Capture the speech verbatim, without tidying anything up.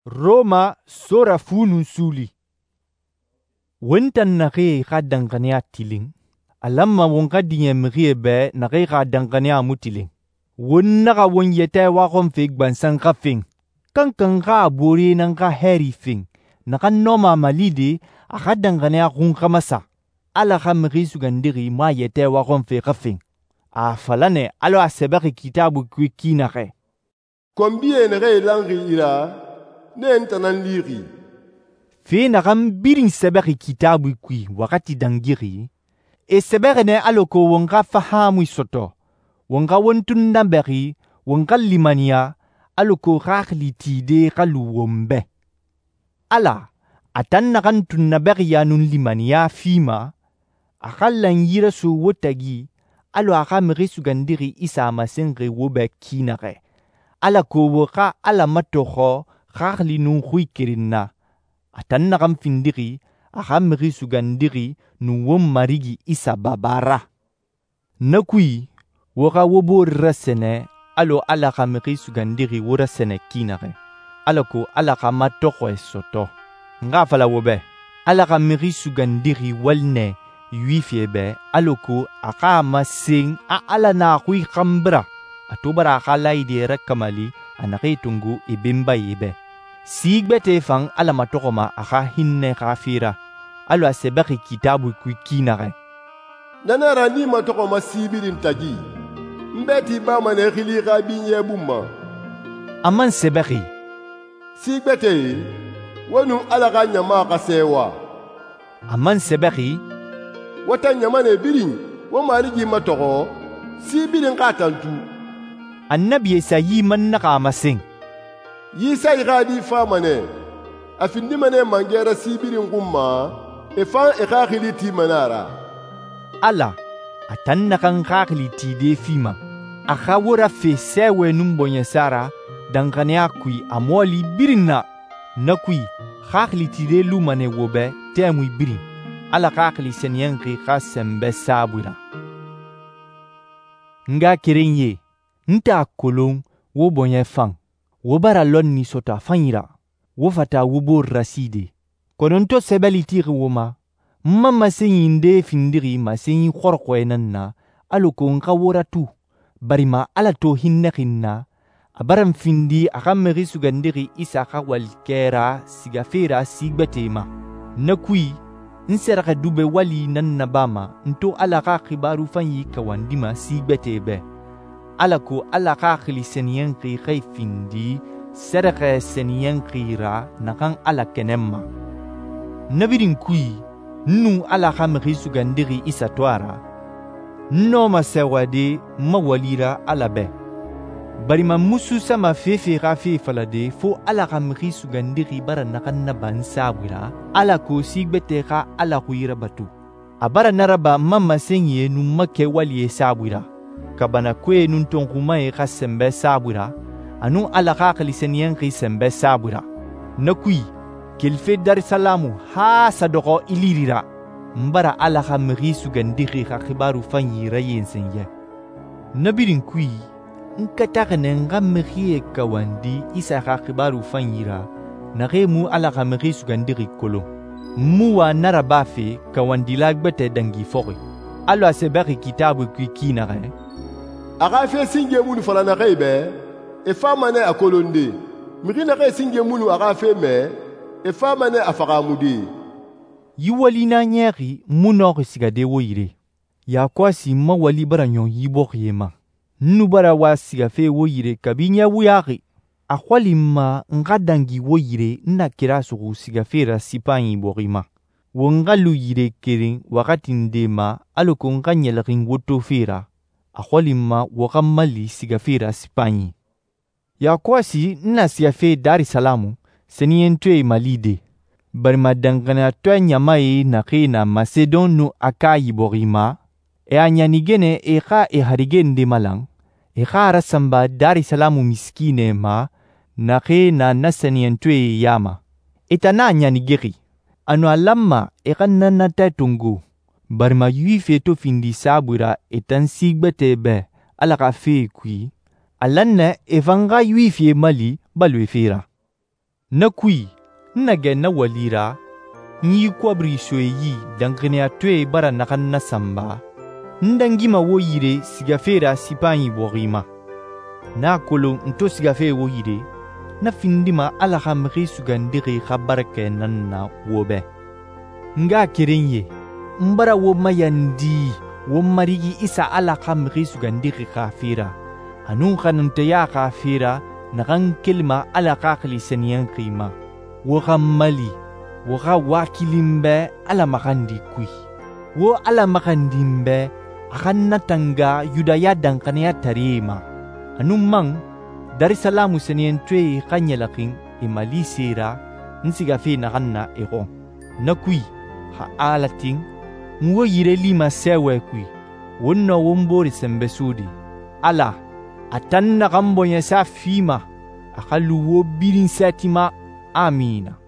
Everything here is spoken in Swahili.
Roma sora funun suli. Wentan na ge ga dangane tiling. Alamma wonga dinye mrie be na ge ga dangane mutiling. Wonna ga won yete wa gon fig ban san ga fing. Kan kan ga bori nan ga heri fing. Na kan noma malidi a ga dangane gun kamasa. Ala ga mri su gandiri ma yete wa gon fig ga fing. A falane alo asebaki kitabu kwiki na ge. Combien ne langri ira Nentanan liri. Fe na gambirin sebeki kitabu kui wakati dangiri. E sebere ne aloko wonga fahamu soto. Wonga wontun namberi, wonga limania, aloko rakli tide kalu wombe. Ala, atan na kantun naberi ya nun limania fima. Akalan yira su wotagi, alo akamere su gandiri isa masengre wobe kinare. Ala ko woka ala matoho, Khakli nun hui kirinna. Atan na kam findiri, akamri sugandiri nu wom marigi isa babara. Nakui, waka wobo rasene, alo ala kamri sugandiri wora sene kinare. Alako ala kamatoko esoto. Nga fala wobe, ala kamri sugandiri walne, yuifiebe, aloko akama sing a ala na hui kambra. Atobara akala idera kamali, anake tungu ibimba ibe. Sigbete fang ala matokoma aka hinne kafira. Alo asebaki kitabu kukinare. Nanara ni matokoma sibirin tagi. Mbeti ba mane khili kabinye bumma. Aman sebaki. Sigbete wanu ala ka nyama ka sewa. Aman sebaki. Wata nyama ne birin wa marigi matoko sibirin katantu. Annabi Isayi man naka masing. Yisa iradi famane afindi mane mangera sibirin gumma e fan e khakhliti manara ala atanna kan khakhliti de fima akhawura fe sewe numbonya sara dangane akui amoli birinna nakui khakhliti de lumane wobe temu birin ala khakhli senyenki khasembe sabura nga kirenye nta kolon wo bonye fang wobara lonni sota fanyira wofata wubo raside kononto sebelitiri woma mama senyinde findiri masenyi khorkwenanna aloko nka woratu barima alato hinnekinna abaram findi akameri sugandiri isaka walkera sigafera sigbetema nakui nseraka dube wali nannabama nto alaka khibaru fanyi kawandima sigbetebe alako alaka khili senyenki khayfindi sereke senyenki ra nakan ala kenemma nabirin kui nu alaka mri sugandiri isatwara no masewade mawalira alabe barima musu sama fefe rafe falade fo alaka mri sugandiri bara nakan naban sabira alako sigbeteka ala huira batu abara naraba mama senye nu make wali sabira kabana kwe nun tonkuma e ka sembe sabura anu ala ka kalisenyen ki sembe sabura nakui kilfe dar salamu ha sadoko ilirira mbara ala ka mri sugandiri ka khibaru fanyira yensenye nabirin kui nkataka nenga mri e kawandi isa ka khibaru fanyira nagemu ala ka mri sugandiri kolo muwa narabafe kawandi lagbete dangi fori alo asebaki kitabu kwiki nare Aga fe singe munu falana kaibe e fama ne akolonde mirina kay singe munu aga fe me e fama ne afagamudi yiwali na nyeri muno sigade woyire ya kwasi ma wali baranyo yibokhiyema nu bara wa sigafe woyire kabinya wuyari akwali ma ngadangi woyire na kirasu sigafera sipanyi borima wongalu yire kirin wakati ndema aloko nganyelrin wotofera akwalima wakamali sigafira sipanyi. Ya kwasi na sigafe Dar es Salaam senientwe malide. Barima dangana twa nyamae na kena Macedon no akayi borima. E anyanigene e ka e harigende malang. E ka rasamba Dar es Salaam miskine ma na kena na senientwe yama. Etana anyanigeri. Anu alamma e ka nanata tungu. Barima yuife to findi sabura etan sigbete be alaka fe kui alanne evanga yuife mali balwe fera Na kui, nage na walira, nyi kwabri soyi dankene atwe bara nakan na samba, ndangima wo yire sigafera sipanyi borima. Na kolo nto sigafe wo yire, na findima ala hamri sugandiri khabarke nanna wobe. Nga kirenye, mbara wo mayandi, wo marigi isa ala hamri sugandiri khafira. Anun khanante ya khafira, nakan kelma ala kakli seniyan qima. Wo ghammali, wo gha wakilimbe ala makandi kui. Wo ala makandimbe, akhanna tanga yudaya dankane tarima. Anun mang, Dar es Salaam seniyan tue kanyalaking imali sera nsigafe na kanna ero. Na kui, ha alating, nwo yire lima sewe kui, wonna wombori sembesudi. Ala, atan na kambo nya sa fima, akalu wo birin satima, amina.